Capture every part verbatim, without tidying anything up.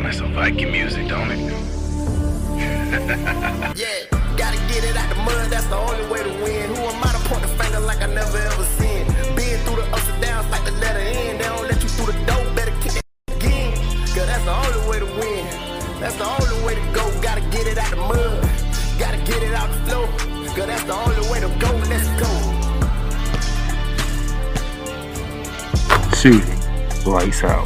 like some Viking music, don't it? Yeah, gotta get it out the mud, that's the only way to win. Who am I to point the finger like I never ever seen? Been through the ups and downs like the letter N. They don't let you through the door, better kick it again. Cause that's the only way to win. That's the only way to go. Gotta get it out the mud, gotta get it out the flow. Cause that's the only way to go, let's go. Shooting lights out.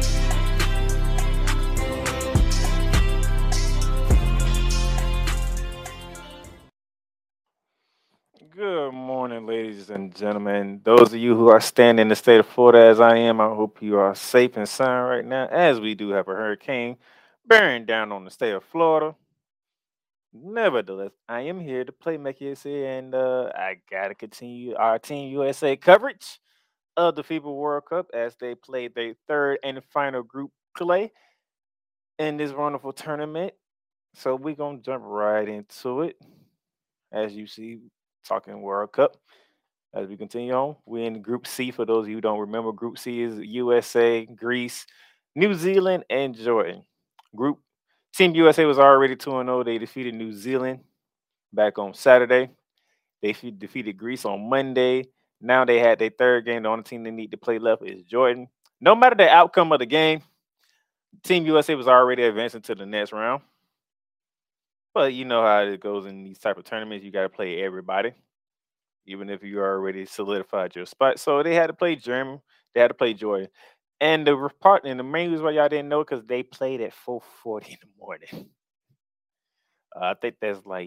Good morning, ladies and gentlemen. Those of you who are staying in the state of Florida as I am, I hope you are safe and sound right now, as we do have a hurricane bearing down on the state of Florida. Nevertheless, I am here to play Playmaker here, and uh, I gotta continue our Team U S A coverage of the FIBA World Cup as they played their third and final group play in this wonderful tournament. So we're gonna jump right into it. As you see, talking World Cup. As we continue on, we're in Group C. For those of you who don't remember, Group C is U S A, Greece, New Zealand, and Jordan. Group Team U S A was already two and oh. They defeated New Zealand back on Saturday. They fe- defeated Greece on Monday. Now they had their third game. The only team they need to play left is Jordan. No matter the outcome of the game, Team U S A was already advancing to the next round. But you know how it goes in these type of tournaments. You got to play everybody, even if you already solidified your spot. So they had to play Germany. They had to play Jordan. And the re- part and the main reason why y'all didn't know because they played at four forty in the morning. Uh, I think that's like,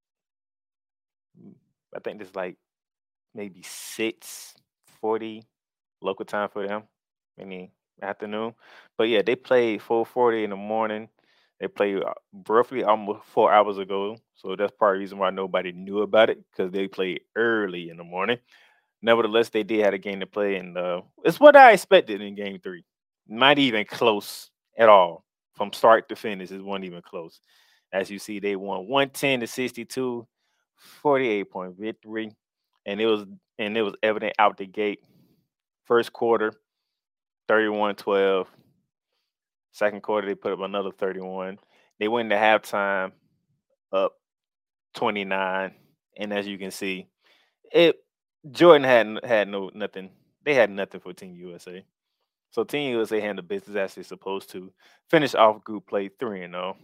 I think there's like maybe six forty local time for them in the afternoon. But yeah, they played four forty in the morning. They played uh, roughly almost four hours ago. So that's part of the reason why nobody knew about it because they played early in the morning. Nevertheless, they did have a game to play, and uh, it's what I expected in game three. Not even close at all. From start to finish, it wasn't even close. As you see, they won one ten to sixty-two, forty-eight point victory. And it was and it was evident out the gate. First quarter, thirty-one twelve. Second quarter, they put up another thirty-one. They went into halftime up twenty-nine. And as you can see, it Jordan had had no nothing. They had nothing for Team U S A. So Team U S A handled business as they're supposed to. Finish off group play three and zero.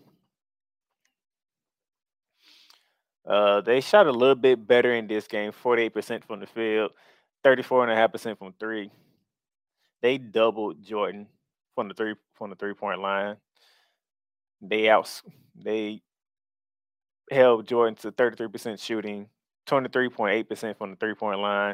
Uh, they shot a little bit better in this game, forty-eight percent from the field, thirty-four point five percent from three. They doubled Jordan from the three from the three point line. They out they held Jordan to thirty-three percent shooting, twenty-three point eight percent from the three point line.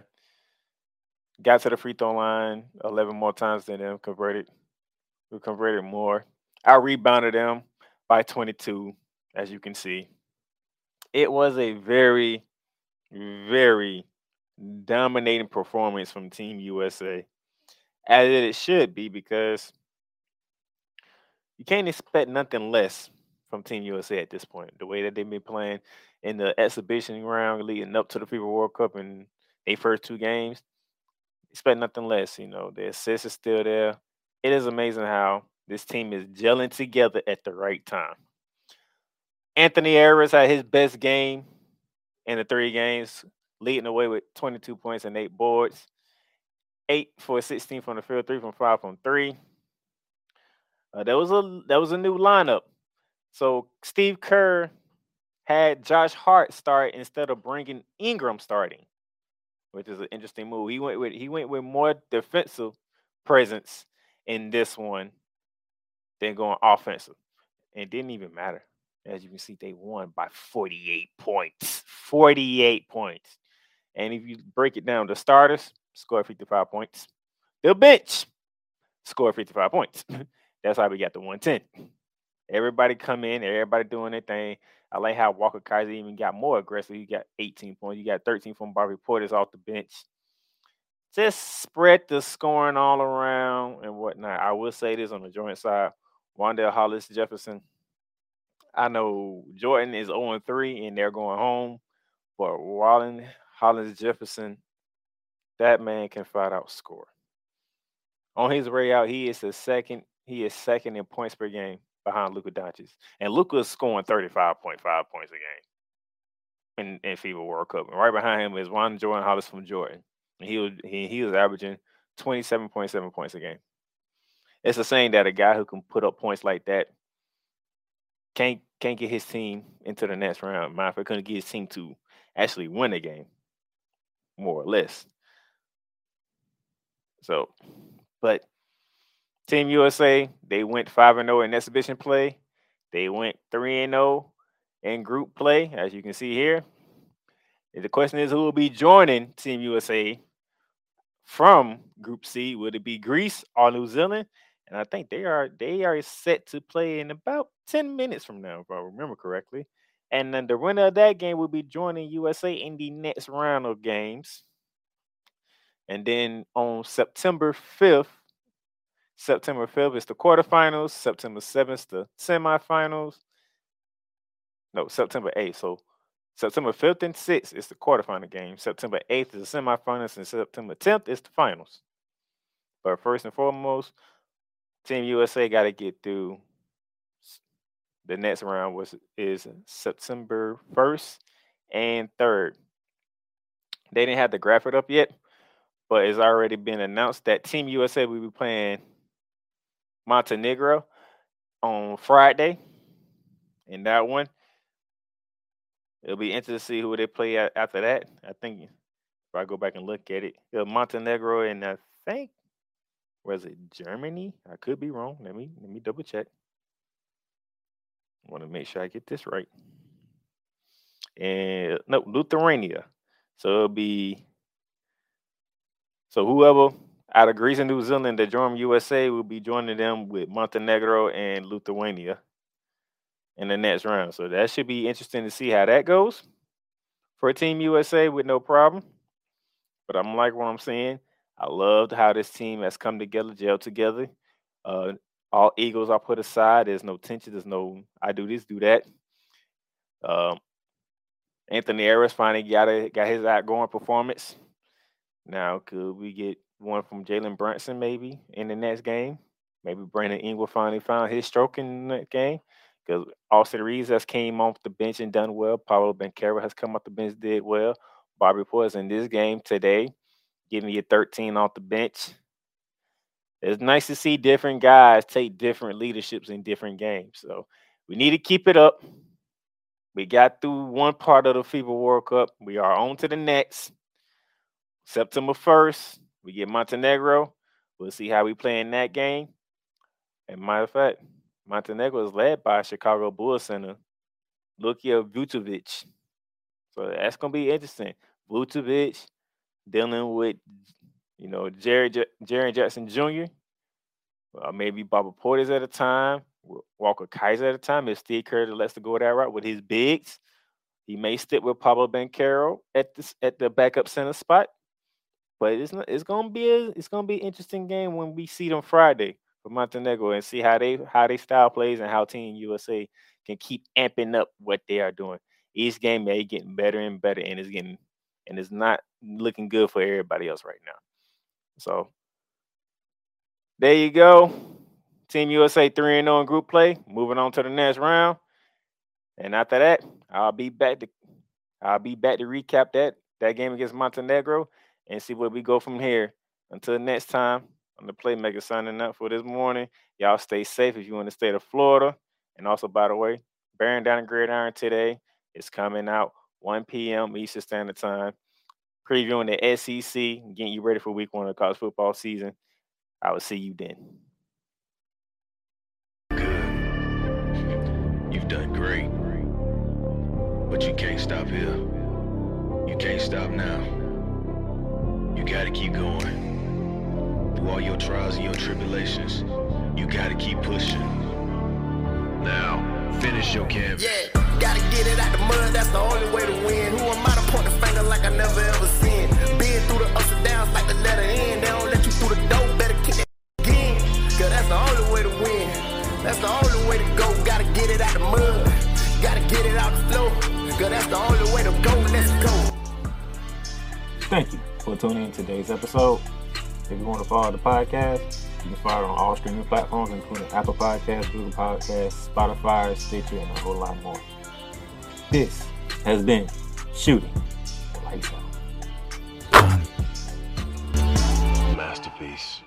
Got to the free throw line eleven more times than them, converted. We converted more. I rebounded them by twenty-two, as you can see. It was a very, very dominating performance from Team U S A, as it should be, because you can't expect nothing less from Team U S A at this point. The way that they've been playing in the exhibition round leading up to the FIBA World Cup in their first two games, expect nothing less. You know, the assist is still there. It is amazing how this team is gelling together at the right time. Anthony Harris had his best game in the three games, leading the way with twenty-two points and eight boards. Eight for sixteen from the field, three from five from three. Uh, that was a that was a new lineup. So Steve Kerr had Josh Hart start instead of bringing Ingram starting, which is an interesting move. He went with he went with more defensive presence in this one than going offensive. And it didn't even matter. As you can see, they won by forty-eight points. forty-eight points. And if you break it down, the starters scored fifty-five points. The bench scored fifty-five points. That's how we got the one ten. Everybody come in, everybody doing their thing. I like how Walker Kaiser even got more aggressive. He got eighteen points. You got thirteen from Bobby Portis off the bench. Just spread the scoring all around and whatnot. I will say this on the joint side. Wandale Hollis Jefferson. I know Jordan is oh three and they're going home. But Wallen Hollis Jefferson, that man can flat out score. On his way out, he is the second. He is second in points per game behind Luka Doncic. And Luka's scoring thirty-five point five points a game in, in FIBA World Cup. And right behind him is Juan Jordan Hollis from Jordan. And he was, he, he was averaging twenty-seven point seven points a game. It's a saying that a guy who can put up points like that can't can't get his team into the next round. Matter of fact, couldn't get his team to actually win a game, more or less. So, but Team U S A, they went five and oh in exhibition play. They went three and oh in group play, as you can see here. And the question is, who will be joining Team U S A from Group C? Would it be Greece or New Zealand? And I think they are they are set to play in about ten minutes from now, if I remember correctly. And then the winner of that game will be joining U S A in the next round of games. And then on September fifth, September fifth is the quarterfinals. September seventh, the semifinals. No, September eighth. So September fifth and sixth is the quarterfinal game. September eighth is the semifinals. And September tenth is the finals. But first and foremost, Team U S A got to get through the next round, was is September first and third. They didn't have the graphic up yet, but it's already been announced that Team U S A will be playing Montenegro on Friday. In that one, it'll be interesting to see who they play after that. I think if I go back and look at it, Montenegro and I think, was it Germany? I could be wrong. Let me let me double check. I want to make sure I get this right. And no, Lithuania. So it'll be so whoever out of Greece and New Zealand that join U S A will be joining them with Montenegro and Lithuania in the next round. So that should be interesting to see how that goes for Team U S A with no problem. But I'm like what I'm saying. I loved how this team has come together, gelled together. Uh, all egos are put aside. There's no tension. There's no, I do this, do that. Um, Anthony Harris finally got a, got his outgoing performance. Now, could we get one from Jalen Brunson maybe in the next game? Maybe Brandon Ingram finally found his stroke in that game. Because Austin Reeves has came off the bench and done well. Paolo Banchero has come off the bench, did well. Bobby Portis in this game today, giving you thirteen off the bench. It's nice to see different guys take different leaderships in different games. So we need to keep it up. We got through one part of the FIBA World Cup. We are on to the next. September first, we get Montenegro. We'll see how we play in that game. And matter of fact, Montenegro is led by Chicago Bulls center, Luka Vucevic. So that's going to be interesting. Vucevic dealing with, you know, Jerry Jerry Jackson Junior Uh, maybe Bobby Portis at a time, Walker Kaiser at a time. If Steve Kerr lets to go that route with his bigs, he may stick with Pablo Banchero at the at the backup center spot. But it's not, it's gonna be a, it's gonna be an interesting game when we see them Friday for Montenegro and see how they how they style plays and how Team U S A can keep amping up what they are doing. Each game they getting better and better, and it's getting and it's not looking good for everybody else right now. So there you go. Team U S A three and oh in group play. Moving on to the next round. And after that, I'll be back to I'll be back to recap that that game against Montenegro and see where we go from here. Until next time, I'm the Playmaker signing up for this morning. Y'all stay safe if you're in the state of Florida. And also, by the way, Bearing Down and Gridiron today is coming out one p.m. Eastern Standard Time, previewing the S E C, getting you ready for week one of the college football season. I will see you then. Good. You've done great. But you can't stop here. You can't stop now. You gotta keep going. Through all your trials and your tribulations, you gotta keep pushing. Now, finish your canvas. Yeah, gotta get it out the mud, that's the only way to win. Who am I to point the finger like I never ever seen? Been through the ups and downs like the letter N. They don't let you through the door, better kick that again. Cause that's the only way to win. That's the only way to go. Gotta get it out the mud. Gotta get it out the floor. Cause that's the only way to go. Let's go. Thank you for tuning in today's episode. If you want to follow the podcast, You can find it on all streaming platforms, including Apple Podcasts, Google Podcasts, Spotify, Stitcher, and a whole lot more. This has been Shooting the Lights Out. Masterpiece.